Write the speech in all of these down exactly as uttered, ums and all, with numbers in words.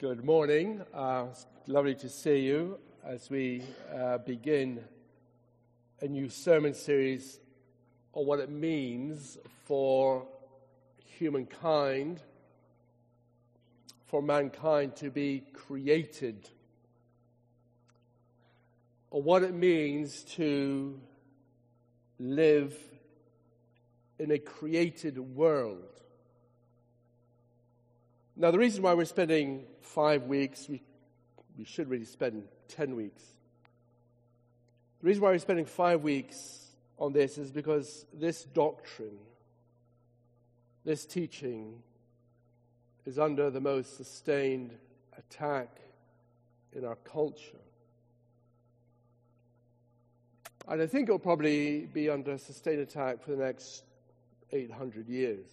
Good morning. Uh, it's lovely to see you as we uh, begin a new sermon series on what it means for humankind, for mankind to be created, or what it means to live in a created world. Now, the reason why we're spending five weeks, we, we should really spend ten weeks. The reason why we're spending five weeks on this is because this doctrine, this teaching, is under the most sustained attack in our culture. And I think it'll probably be under sustained attack for the next eight hundred years.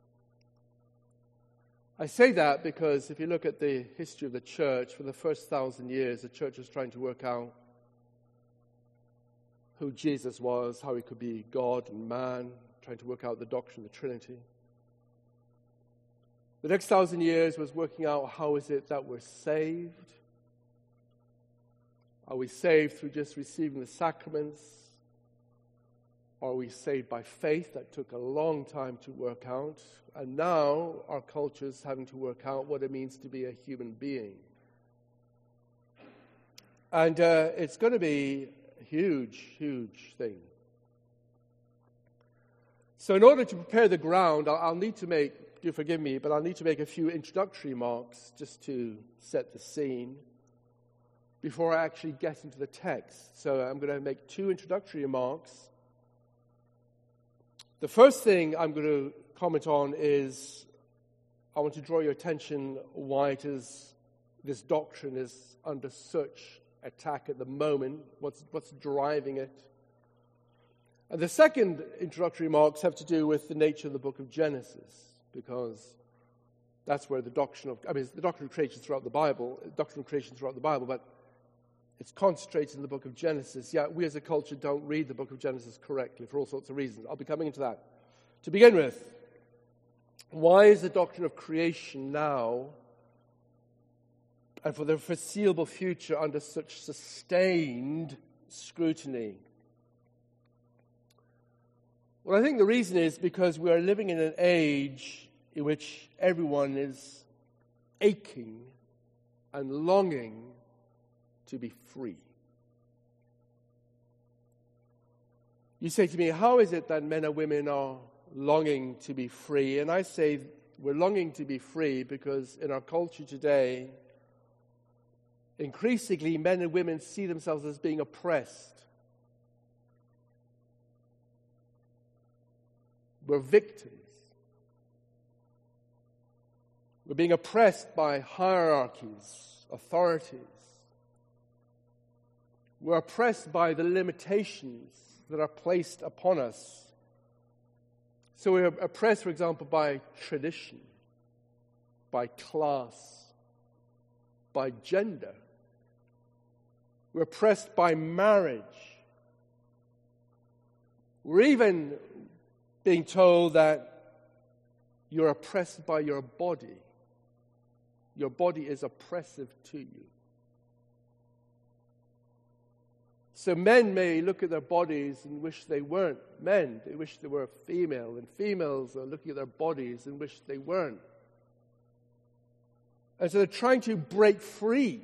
I say that because if you look at the history of the church, for the first thousand years, the church was trying to work out who Jesus was, how he could be God and man, trying to work out the doctrine of the Trinity. The next thousand years was working out how is it that we're saved. Are we saved through just receiving the sacraments? Or are we saved by faith? That took a long time to work out. And now our culture is having to work out what it means to be a human being. And uh, it's going to be a huge, huge thing. So in order to prepare the ground, I'll, I'll need to make, do forgive me, but I'll need to make a few introductory remarks just to set the scene before I actually get into the text. So I'm going to make two introductory remarks. The first thing I'm going to comment on is I want to draw your attention why it is this doctrine is under such attack at the moment, what's, what's driving it. And the second introductory remarks have to do with the nature of the book of Genesis, because that's where the doctrine of, I mean, the doctrine of creation throughout the Bible, doctrine of creation throughout the Bible, but it's concentrated in the book of Genesis. Yet we as a culture don't read the book of Genesis correctly for all sorts of reasons. I'll be coming into that. To begin with, why is the doctrine of creation now and for the foreseeable future under such sustained scrutiny? Well, I think the reason is because we are living in an age in which everyone is aching and longing to be free. You say to me, how is it that men and women are longing to be free? And I say we're longing to be free because in our culture today, increasingly men and women see themselves as being oppressed. We're victims. We're being oppressed by hierarchies, authorities. We're oppressed by the limitations that are placed upon us. So we're oppressed, for example, by tradition, by class, by gender. We're oppressed by marriage. We're even being told that you're oppressed by your body. Your body is oppressive to you. So men may look at their bodies and wish they weren't men. They wish they were female. And females are looking at their bodies and wish they weren't. And so they're trying to break free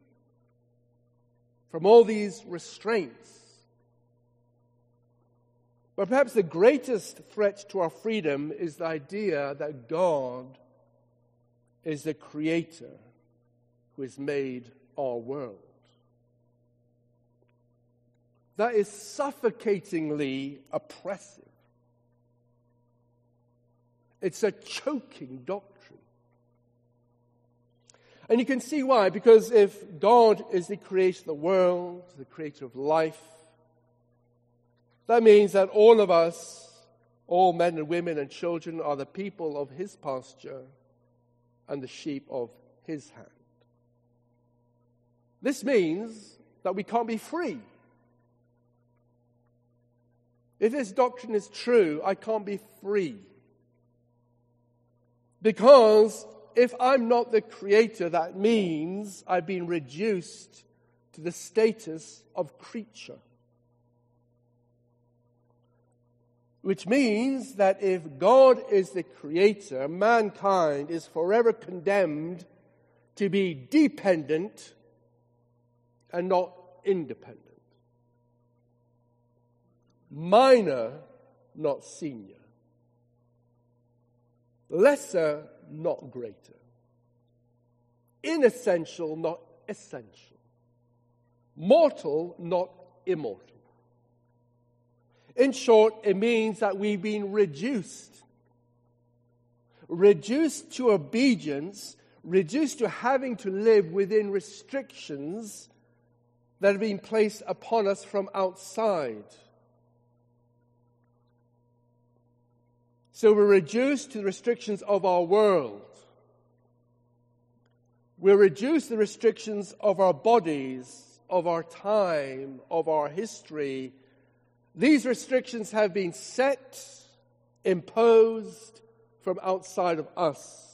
from all these restraints. But perhaps the greatest threat to our freedom is the idea that God is the creator who has made our world. That is suffocatingly oppressive. It's a choking doctrine. And you can see why, because if God is the creator of the world, the creator of life, that means that all of us, all men and women and children, are the people of his pasture and the sheep of his hand. This means that we can't be free. If this doctrine is true, I can't be free. Because if I'm not the creator, that means I've been reduced to the status of creature. Which means that if God is the creator, mankind is forever condemned to be dependent and not independent. Minor, not senior. Lesser, not greater. Inessential, not essential. Mortal, not immortal. In short, it means that we've been reduced. Reduced to obedience, reduced to having to live within restrictions that have been placed upon us from outside. So we're reduced to the restrictions of our world. We're reduced to the restrictions of our bodies, of our time, of our history. These restrictions have been set, imposed from outside of us.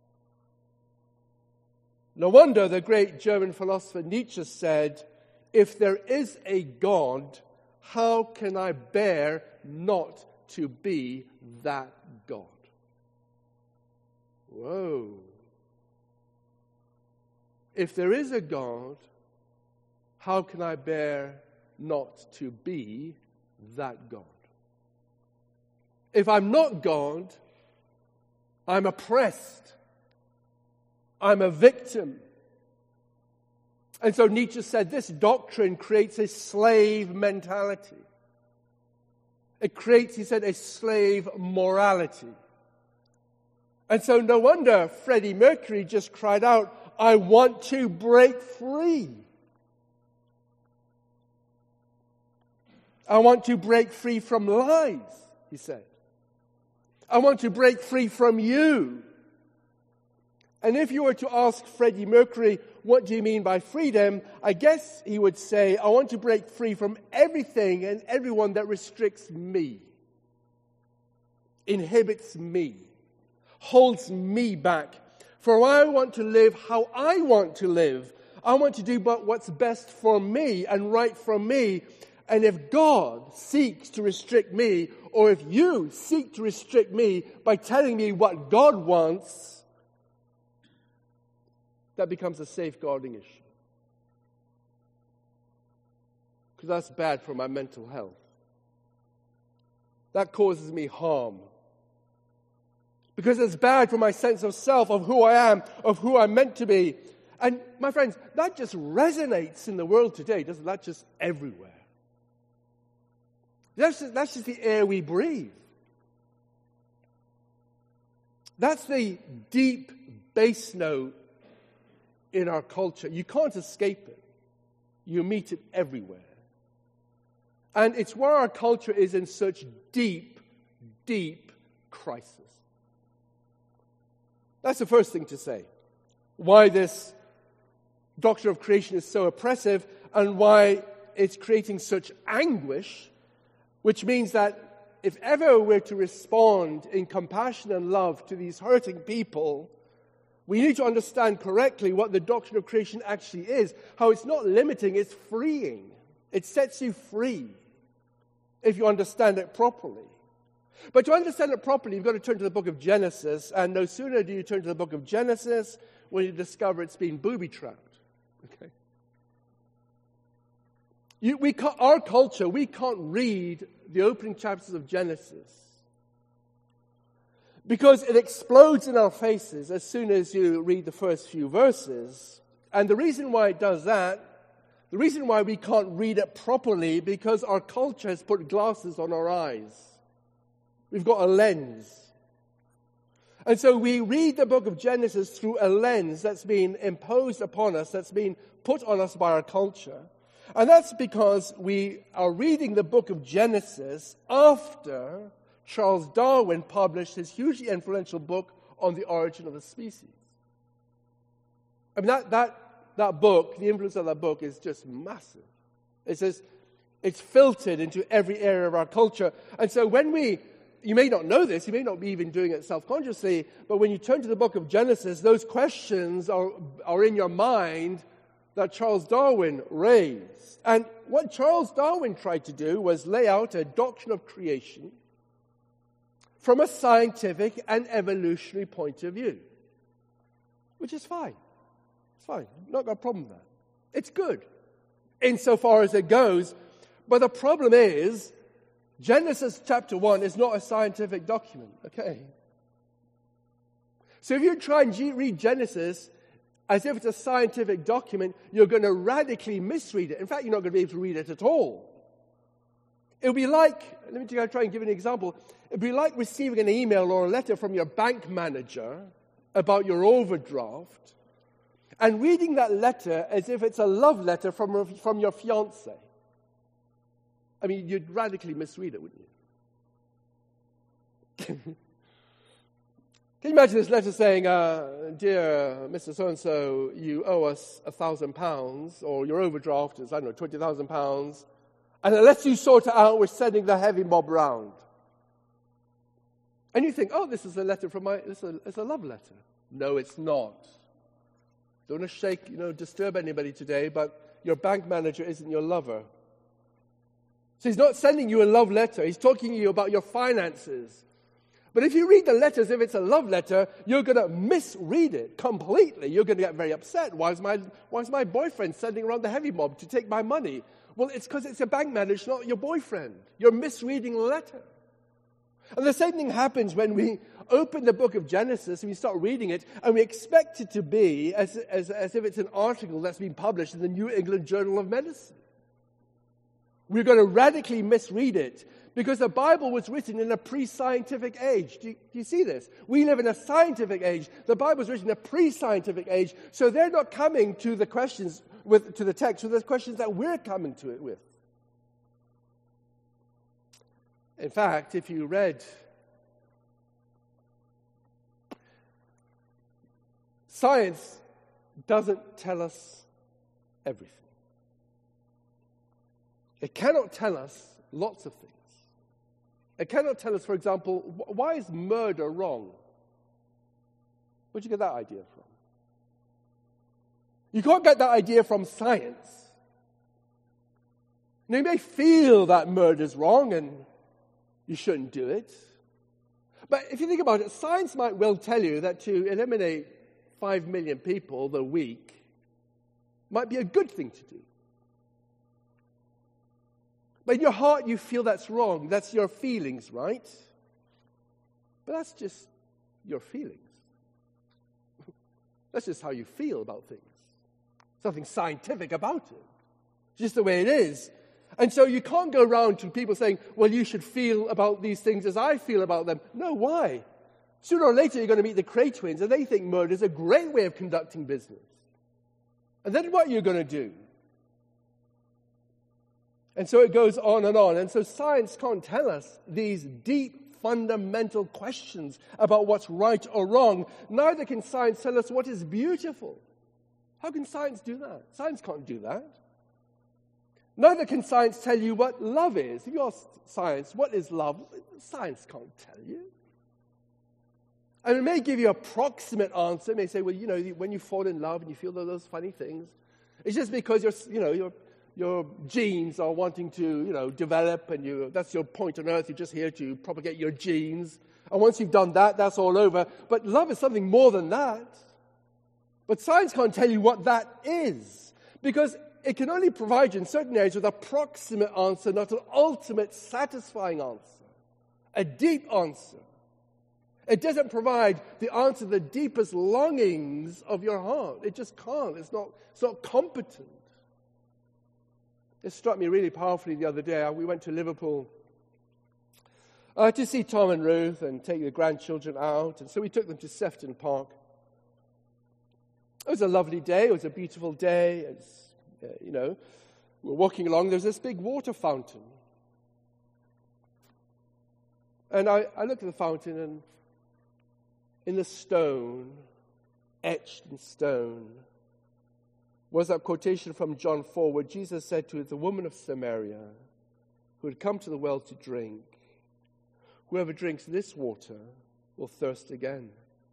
No wonder the great German philosopher Nietzsche said, "If there is a God, how can I bear not to be that God?" Whoa. If there is a God, how can I bear not to be that God? If I'm not God, I'm oppressed. I'm a victim. And so Nietzsche said this doctrine creates a slave mentality. It creates, he said, a slave morality. And so no wonder Freddie Mercury just cried out, "I want to break free. I want to break free from lies," he said. "I want to break free from you." And if you were to ask Freddie Mercury, "What do you mean by freedom?" I guess he would say, "I want to break free from everything and everyone that restricts me, inhibits me, holds me back. For I want to live how I want to live. I want to do but what's best for me and right for me. And if God seeks to restrict me, or if you seek to restrict me by telling me what God wants, that becomes a safeguarding issue. Because that's bad for my mental health. That causes me harm. Because it's bad for my sense of self, of who I am, of who I'm meant to be. And my friends, that just resonates in the world today, doesn't that? Just everywhere. That's just, that's just the air we breathe. That's the deep bass note in our culture. You can't escape it. You meet it everywhere. And it's where our culture is in such deep, deep crisis. That's the first thing to say. Why this doctrine of creation is so oppressive and why it's creating such anguish, which means that if ever we're to respond in compassion and love to these hurting people, we need to understand correctly what the doctrine of creation actually is, how it's not limiting, it's freeing. It sets you free if you understand it properly. But to understand it properly, you've got to turn to the book of Genesis, and no sooner do you turn to the book of Genesis when you discover it's been booby-trapped. Okay? You, we can't, our culture, we can't read the opening chapters of Genesis because it explodes in our faces as soon as you read the first few verses. And the reason why it does that, the reason why we can't read it properly, because our culture has put glasses on our eyes. We've got a lens. And so we read the book of Genesis through a lens that's been imposed upon us, that's been put on us by our culture. And that's because we are reading the book of Genesis after Charles Darwin published his hugely influential book on the origin of the species. I mean, that, that, that book, the influence of that book is just massive. It says it's filtered into every area of our culture. And so when we you may not know this, you may not be even doing it self-consciously, but when you turn to the book of Genesis, those questions are, are in your mind that Charles Darwin raised. And what Charles Darwin tried to do was lay out a doctrine of creation from a scientific and evolutionary point of view, which is fine. It's fine. Not got a problem with that. It's good, insofar as it goes. But the problem is, Genesis chapter one is not a scientific document, okay? So if you try and G- read Genesis as if it's a scientific document, you're going to radically misread it. In fact, you're not going to be able to read it at all. It would be like, let me try and give you an example. It would be like receiving an email or a letter from your bank manager about your overdraft and reading that letter as if it's a love letter from, from your fiancé. I mean, you'd radically misread it, wouldn't you? Can you imagine this letter saying, uh, dear Mister So-and-so, you owe us a thousand pounds, or your overdraft is, I don't know, twenty thousand pounds, and unless you sort it out, we're sending the heavy mob round. And you think, oh, this is a letter from my, this is a, it's a love letter. No, it's not. Don't want to shake, you know, disturb anybody today, but your bank manager isn't your lover. So he's not sending you a love letter. He's talking to you about your finances. But if you read the letter as if it's a love letter, you're going to misread it completely. You're going to get very upset. Why is my, why is my boyfriend sending around the heavy mob to take my money? Well, it's because it's a bank manager, not your boyfriend. You're misreading the letter. And the same thing happens when we open the book of Genesis and we start reading it, and we expect it to be as, as, as if it's an article that's been published in the New England Journal of Medicine. We're going to radically misread it because the Bible was written in a pre-scientific age. Do you, do you see this? We live in a scientific age. The Bible was written in a pre-scientific age, so they're not coming to the questions with to the text with the questions that we're coming to it with. In fact, if you read science doesn't tell us everything. It cannot tell us lots of things. It cannot tell us, for example, why is murder wrong? Where'd you get that idea from? You can't get that idea from science. Now, you may feel that murder's wrong and you shouldn't do it. But if you think about it, science might well tell you that to eliminate five million people the week might be a good thing to do. But in your heart, you feel that's wrong. That's your feelings, right? But that's just your feelings. That's just how you feel about things. Something scientific about it. Just the way it is. And so you can't go around to people saying, well, you should feel about these things as I feel about them. No, why? Sooner or later, you're going to meet the Cray twins, and they think murder is a great way of conducting business. And then what are you going to do? And so it goes on and on. And so science can't tell us these deep, fundamental questions about what's right or wrong. Neither can science tell us what is beautiful. How can science do that? Science can't do that. Neither can science tell you what love is. If you ask science, what is love? Science can't tell you. And it may give you an approximate answer. It may say, well, you know, when you fall in love and you feel those funny things, it's just because you're, you know, you're Your genes are wanting to, you know, develop, and you that's your point on earth. You're just here to propagate your genes. And once you've done that, that's all over. But love is something more than that. But science can't tell you what that is, because it can only provide you in certain areas with an approximate answer, not an ultimate satisfying answer, a deep answer. It doesn't provide the answer to the deepest longings of your heart. It just can't. It's not, it's not competent. It struck me really powerfully the other day. We went to Liverpool uh, to see Tom and Ruth and take the grandchildren out. And so we took them to Sefton Park. It was a lovely day. It was a beautiful day. It's, uh, you know, we were walking along. There's this big water fountain. And I, I looked at the fountain, and in the stone, etched in stone, was that quotation from John four where Jesus said to the woman of Samaria who had come to the well to drink, Whoever drinks this water will thirst again.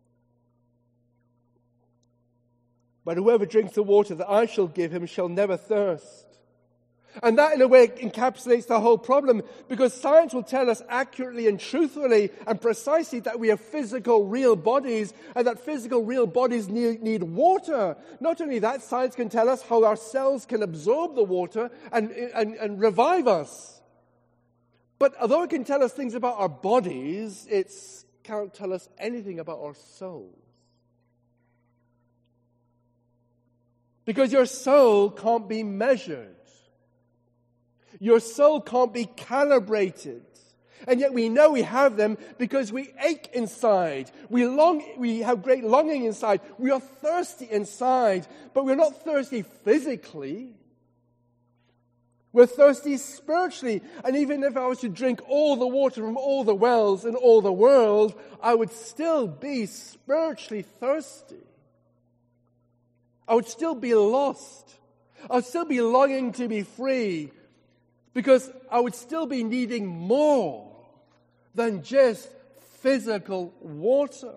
But whoever drinks the water that I shall give him shall never thirst. And that, in a way, encapsulates the whole problem, because science will tell us accurately and truthfully and precisely that we have physical, real bodies, and that physical, real bodies need, need water. Not only that, science can tell us how our cells can absorb the water and, and, and revive us. But although it can tell us things about our bodies, it can't tell us anything about our souls. Because your soul can't be measured. Your soul can't be calibrated. And yet we know we have them because we ache inside. We long, we have great longing inside. We are thirsty inside, but we're not thirsty physically. We're thirsty spiritually. And even if I was to drink all the water from all the wells in all the world, I would still be spiritually thirsty. I would still be lost. I would still be longing to be free, because I would still be needing more than just physical water.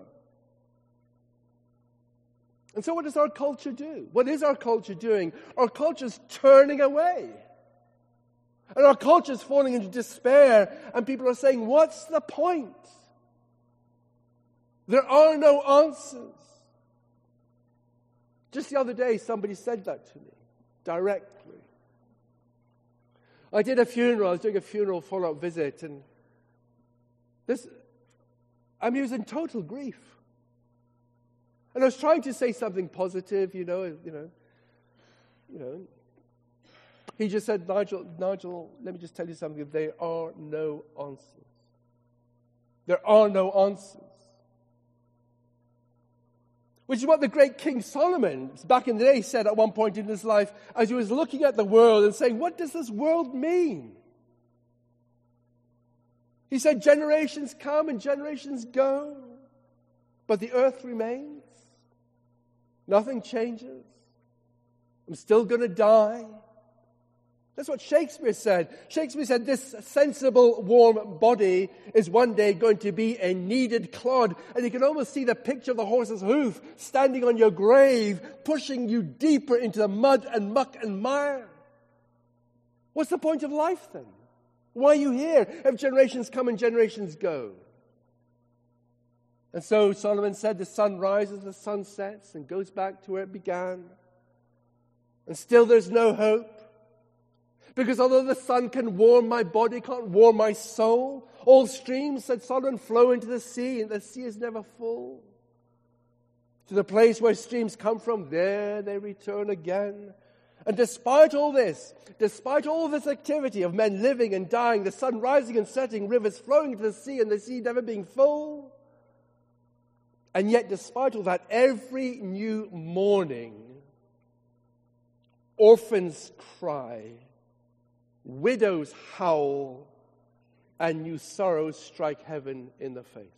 And so what does our culture do? What is our culture doing? Our culture is turning away. And our culture is falling into despair, and people are saying, what's the point? There are no answers. Just the other day, somebody said that to me, directly. I did a funeral. I was doing a funeral follow-up visit, and this, I mean, he was in total grief. And I was trying to say something positive, you know, you know, you know. He just said, Nigel, Nigel, let me just tell you something. There are no answers. There are no answers. Which is what the great King Solomon, back in the day, said at one point in his life, as he was looking at the world and saying, what does this world mean? He said, generations come and generations go, but the earth remains. Nothing changes. I'm still going to die. That's what Shakespeare said. Shakespeare said this sensible, warm body is one day going to be a kneaded clod. And you can almost see the picture of the horse's hoof standing on your grave, pushing you deeper into the mud and muck and mire. What's the point of life then? Why are you here if generations come and generations go? And so Solomon said the sun rises, the sun sets, and goes back to where it began. And still there's no hope. Because although the sun can warm my body, can't warm my soul. All streams, said Solomon, flow into the sea, and the sea is never full. To the place where streams come from, there they return again. And despite all this, despite all this activity of men living and dying, the sun rising and setting, rivers flowing into the sea, and the sea never being full, and yet despite all that, every new morning, orphans cry, widows howl, and new sorrows strike heaven in the face.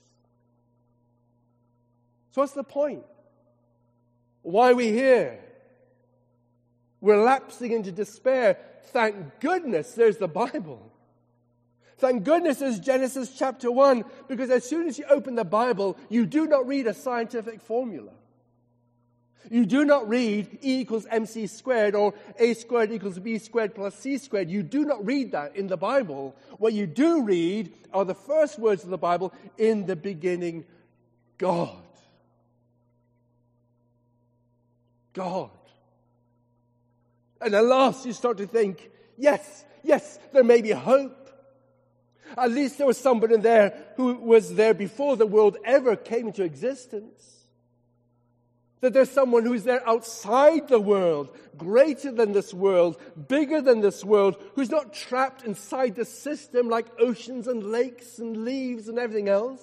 So what's the point? Why are we here? We're lapsing into despair. Thank goodness there's the Bible. Thank goodness there's Genesis chapter one, because as soon as you open the Bible, you do not read a scientific formula. You do not read E equals mc squared or A squared equals B squared plus C squared. You do not read that in the Bible. What you do read are the first words of the Bible, in the beginning, God. God. And at last you start to think, yes, yes, there may be hope. At least there was somebody there who was there before the world ever came into existence. That there's someone who's there outside the world, greater than this world, bigger than this world, who's not trapped inside the system like oceans and lakes and leaves and everything else.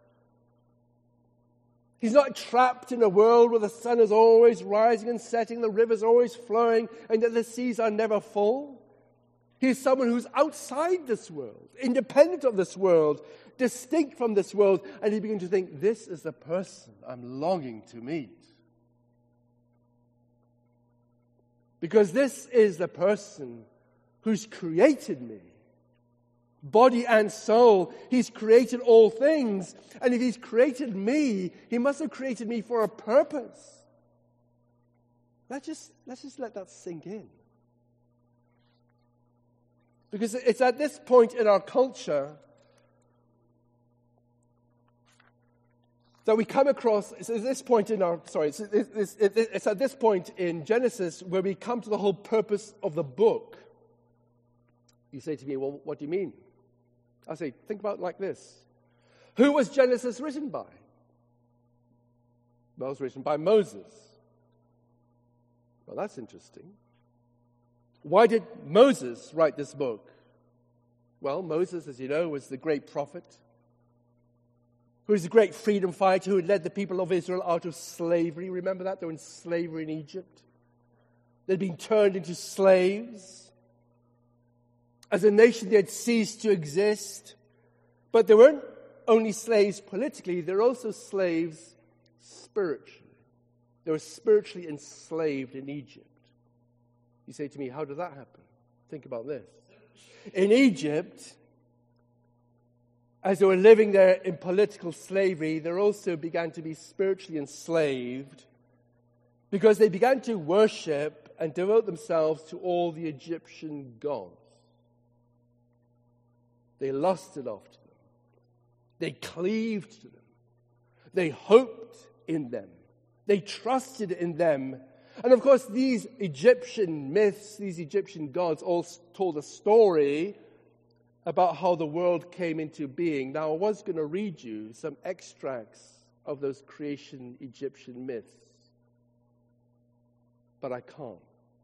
He's not trapped in a world where the sun is always rising and setting, the rivers are always flowing, and that the seas are never full. He's someone who's outside this world, independent of this world, distinct from this world, and he begins to think, this is the person I'm longing to meet. Because this is the person who's created me, body and soul. He's created all things. And if he's created me, he must have created me for a purpose. Let's just, let's just let that sink in. Because it's at this point in our culture that we come across, it's at this point in our, sorry, it's, it's, it's at this point in Genesis where we come to the whole purpose of the book. You say to me, well, what do you mean? I say, think about it like this. Who was Genesis written by? Well, it was written by Moses. Well, that's interesting. Why did Moses write this book? Well, Moses, as you know, was the great prophet who was a great freedom fighter who had led the people of Israel out of slavery. Remember that? They were in slavery in Egypt. They'd been turned into slaves. As a nation, they had ceased to exist. But they weren't only slaves politically, they were also slaves spiritually. They were spiritually enslaved in Egypt. You say to me, how did that happen? Think about this. In Egypt, as they were living there in political slavery, they also began to be spiritually enslaved because they began to worship and devote themselves to all the Egyptian gods. They lusted after them. They cleaved to them. They hoped in them. They trusted in them. And of course, these Egyptian myths, these Egyptian gods all told a story about how the world came into being. Now, I was going to read you some extracts of those creation Egyptian myths, but I can't.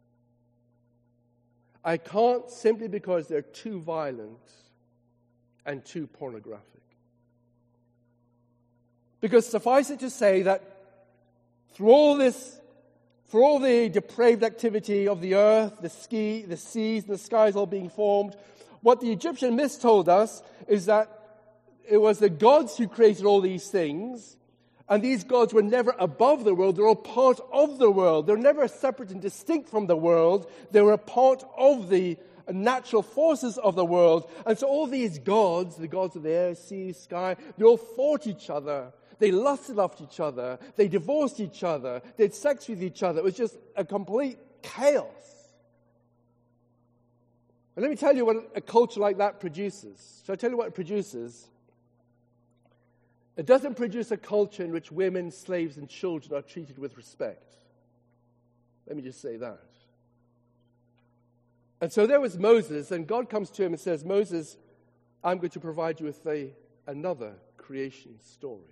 I can't simply because they're too violent and too pornographic. Because suffice it to say that through all this, for all the depraved activity of the earth, the ski, the seas, and the skies all being formed, what the Egyptian myths told us is that it was the gods who created all these things, and these gods were never above the world. They were all part of the world. They were never separate and distinct from the world. They were a part of the natural forces of the world. And so all these gods, the gods of the air, sea, sky, they all fought each other. They lusted after each other. They divorced each other. They had sex with each other. It was just a complete chaos. And let me tell you what a culture like that produces. Shall I tell you what it produces? It doesn't produce a culture in which women, slaves, and children are treated with respect. Let me just say that. And so there was Moses, and God comes to him and says, Moses, I'm going to provide you with a, another creation story.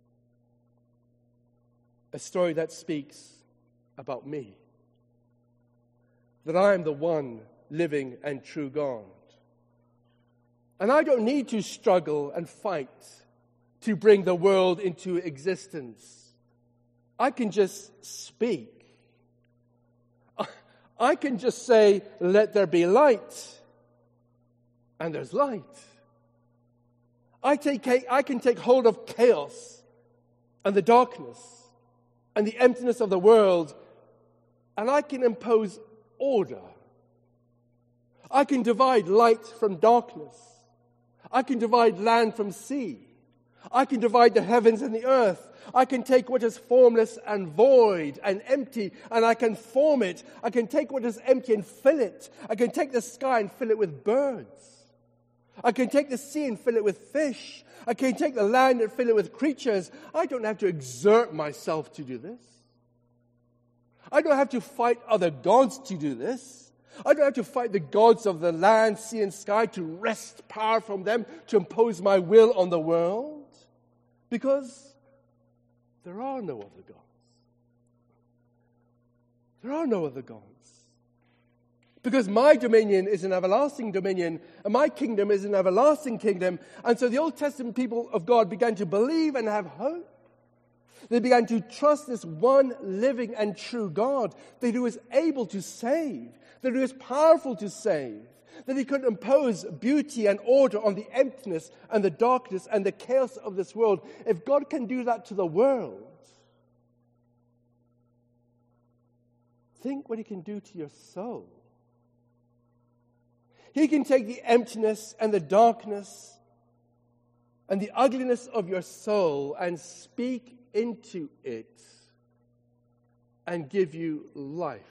A story that speaks about me. That I am the one living and true God. And I don't need to struggle and fight to bring the world into existence. I can just speak. I can just say, let there be light. And there's light. I, take, I can take hold of chaos and the darkness and the emptiness of the world, and I can impose order. I can divide light from darkness. I can divide land from sea. I can divide the heavens and the earth. I can take what is formless and void and empty, and I can form it. I can take what is empty and fill it. I can take the sky and fill it with birds. I can take the sea and fill it with fish. I can take the land and fill it with creatures. I don't have to exert myself to do this. I don't have to fight other gods to do this. I don't have to fight the gods of the land, sea, and sky to wrest power from them, to impose my will on the world. Because there are no other gods. There are no other gods. Because my dominion is an everlasting dominion, and my kingdom is an everlasting kingdom. And so the Old Testament people of God began to believe and have hope. They began to trust this one living and true God, that He was able to save, that He was powerful to save, that He could impose beauty and order on the emptiness and the darkness and the chaos of this world. If God can do that to the world, think what He can do to your soul. He can take the emptiness and the darkness and the ugliness of your soul and speak into it and give you life.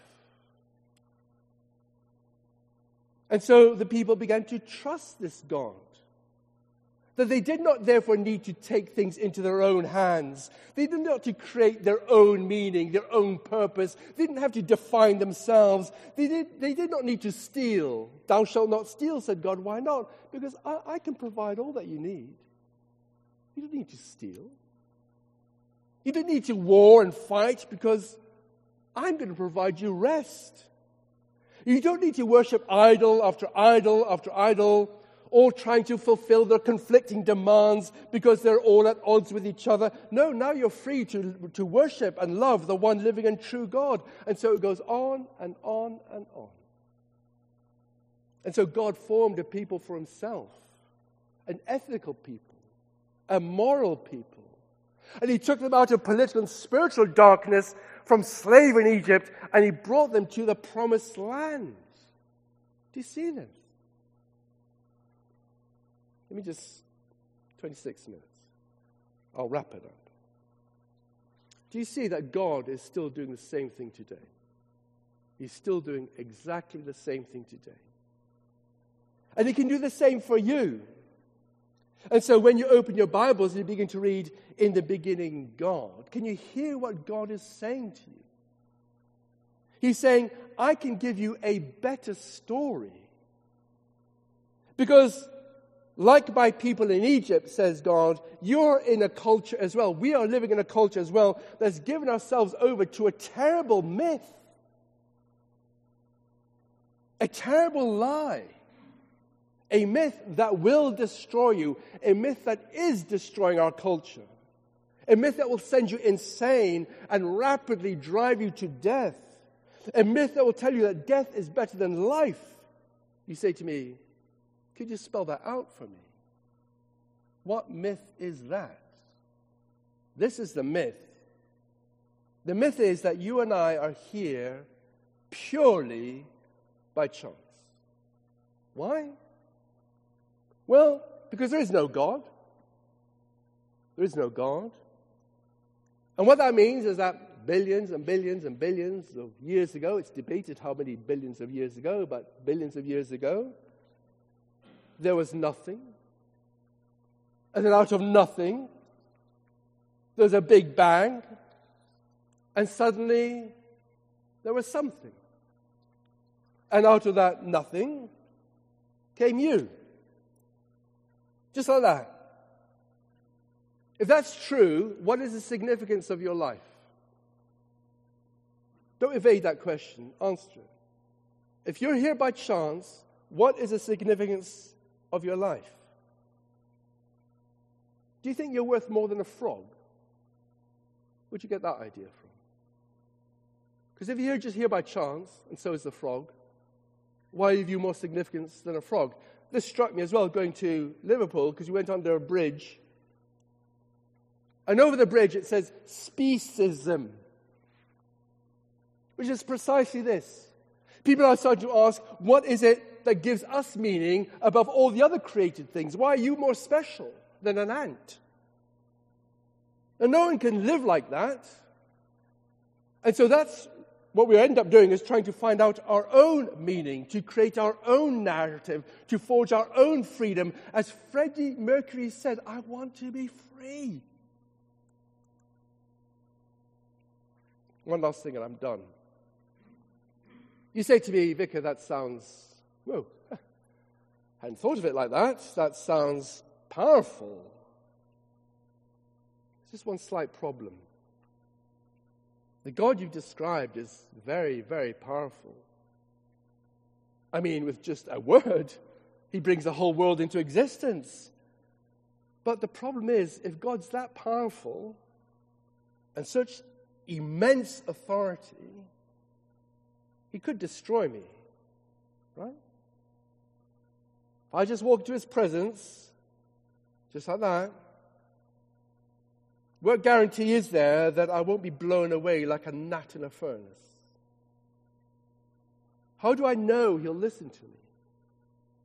And so the people began to trust this God. That they did not therefore need to take things into their own hands. They did not to create their own meaning, their own purpose. They didn't have to define themselves. They did, they did not need to steal. Thou shalt not steal, said God. Why not? Because I, I can provide all that you need. You don't need to steal. You don't need to war and fight because I'm going to provide you rest. You don't need to worship idol after idol after idol, all trying to fulfill their conflicting demands because they're all at odds with each other. No, now you're free to, to worship and love the one living and true God. And so it goes on and on and on. And so God formed a people for himself, an ethical people, a moral people. And he took them out of political and spiritual darkness from slavery in Egypt, and he brought them to the promised land. Do you see this? Let me just, twenty-six minutes. I'll wrap it up. Do you see that God is still doing the same thing today? He's still doing exactly the same thing today. And he can do the same for you. And so when you open your Bibles and you begin to read, in the beginning, God, can you hear what God is saying to you? He's saying, I can give you a better story. Because like my people in Egypt, says God, you're in a culture as well. We are living in a culture as well that's given ourselves over to a terrible myth. A terrible lie. A myth that will destroy you. A myth that is destroying our culture. A myth that will send you insane and rapidly drive you to death. A myth that will tell you that death is better than life. You say to me, could you spell that out for me? What myth is that? This is the myth. The myth is that you and I are here purely by chance. Why? Well, because there is no God. There is no God. And what that means is that billions and billions and billions of years ago, it's debated how many billions of years ago, but billions of years ago, there was nothing. And then out of nothing, there was a big bang. And suddenly, there was something. And out of that nothing came you. Just like that. If that's true, what is the significance of your life? Don't evade that question. Answer it. If you're here by chance, what is the significance of your life? Do you think you're worth more than a frog? Where'd you get that idea from? Because if you're just here by chance, and so is the frog, why have you more significance than a frog? This struck me as well going to Liverpool, because we went under a bridge. And over the bridge it says speciesism, which is precisely this. People are starting to ask, what is it that gives us meaning above all the other created things? Why are you more special than an ant? And no one can live like that. And so that's what we end up doing, is trying to find out our own meaning, to create our own narrative, to forge our own freedom. As Freddie Mercury said, I want to be free. One last thing and I'm done. You say to me, Vicar, that sounds, whoa, I hadn't thought of it like that. That sounds powerful. There's just one slight problem. The God you've described is very, very powerful. I mean, with just a word, he brings the whole world into existence. But the problem is, if God's that powerful and such immense authority, he could destroy me, right? If I just walk into his presence, just like that, what guarantee is there that I won't be blown away like a gnat in a furnace? How do I know he'll listen to me?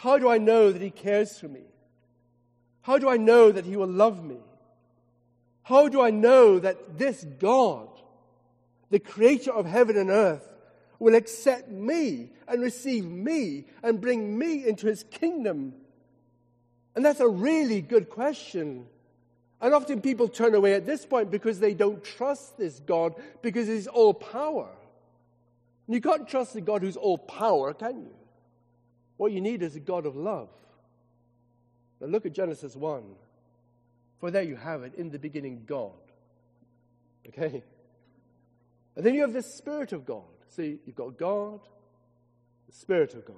How do I know that he cares for me? How do I know that he will love me? How do I know that this God, the creator of heaven and earth, will accept me and receive me and bring me into his kingdom? And that's a really good question. And often people turn away at this point because they don't trust this God, because he's all power. And you can't trust a God who's all power, can you? What you need is a God of love. Now look at Genesis one. For there you have it, in the beginning, God. Okay? And then you have the Spirit of God. See, you've got God, the Spirit of God.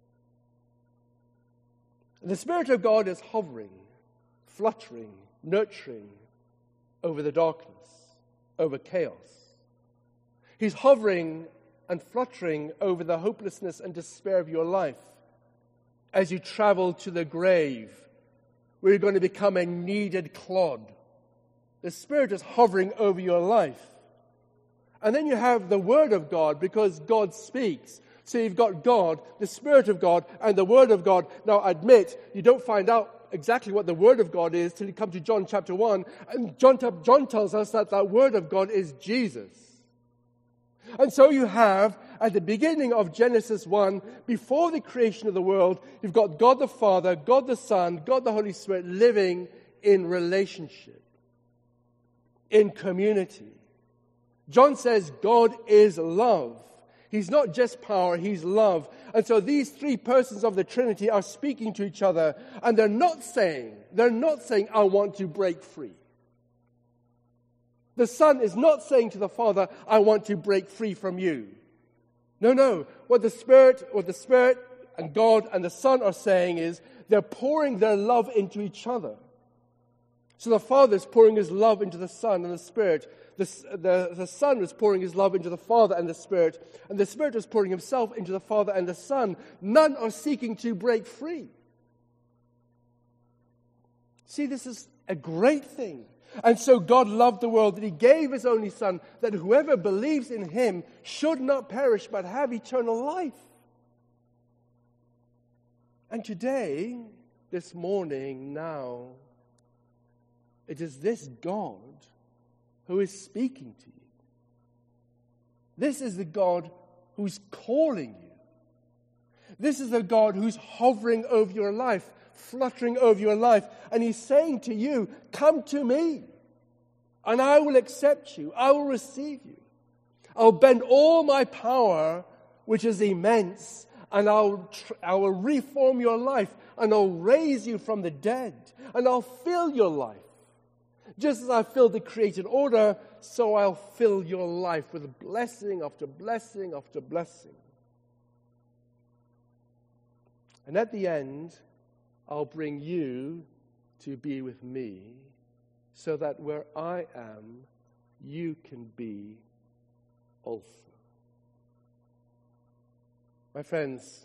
And the Spirit of God is hovering, fluttering, nurturing over the darkness, over chaos. He's hovering and fluttering over the hopelessness and despair of your life as you travel to the grave, where you're going to become a kneaded clod. The Spirit is hovering over your life. And then you have the Word of God, because God speaks. So you've got God, the Spirit of God, and the Word of God. Now admit, you don't find out exactly what the Word of God is till you come to John chapter one. And John, John tells us that that Word of God is Jesus. And so you have, at the beginning of Genesis one, before the creation of the world, you've got God the Father, God the Son, God the Holy Spirit living in relationship, in community. John says God is love. He's not just power, he's love. And so these three persons of the Trinity are speaking to each other, and they're not saying, they're not saying, I want to break free. The Son is not saying to the Father, I want to break free from you. No, no. What the Spirit, what the Spirit and God and the Son are saying is they're pouring their love into each other. So the Father is pouring his love into the Son and the Spirit. The, the, the Son is pouring his love into the Father and the Spirit. And the Spirit is pouring himself into the Father and the Son. None are seeking to break free. See, this is a great thing. And so God loved the world that he gave his only Son, that whoever believes in him should not perish but have eternal life. And today, this morning, now, it is this God who is speaking to you. This is the God who's calling you. This is the God who's hovering over your life, fluttering over your life, and he's saying to you, come to me, and I will accept you. I will receive you. I'll bend all my power, which is immense, and I'll tr- I will reform your life, and I'll raise you from the dead, and I'll fill your life. Just as I filled the created order, so I'll fill your life with blessing after blessing after blessing. And at the end, I'll bring you to be with me, so that where I am, you can be also. My friends,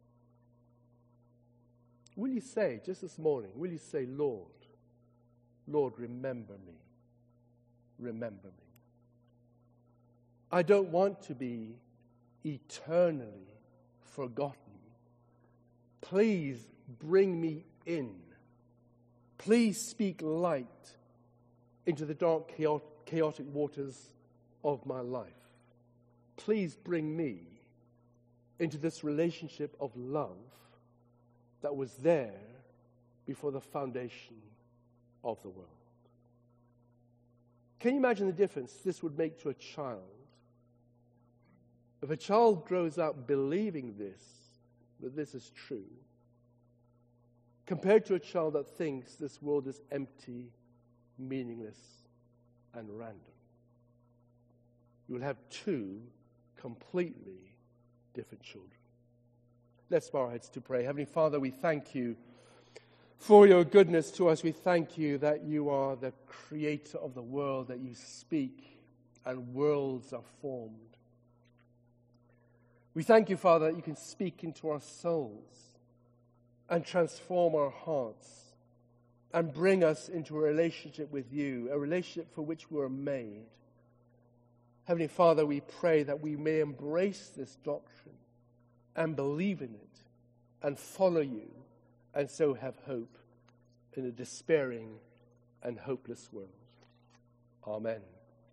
will you say, just this morning, will you say, Lord, Lord, remember me. Remember me. I don't want to be eternally forgotten. Please bring me in. Please speak light into the dark, chaotic waters of my life. Please bring me into this relationship of love that was there before the foundation of the world. Can you imagine the difference this would make to a child? If a child grows up believing this, that this is true, compared to a child that thinks this world is empty, meaningless, and random. You will have two completely different children. Let's bow our heads to pray. Heavenly Father, we thank you for your goodness to us. We thank you that you are the creator of the world, that you speak and worlds are formed. We thank you, Father, that you can speak into our souls and transform our hearts and bring us into a relationship with you, a relationship for which we were made. Heavenly Father, we pray that we may embrace this doctrine and believe in it and follow you, and so have hope in a despairing and hopeless world. Amen.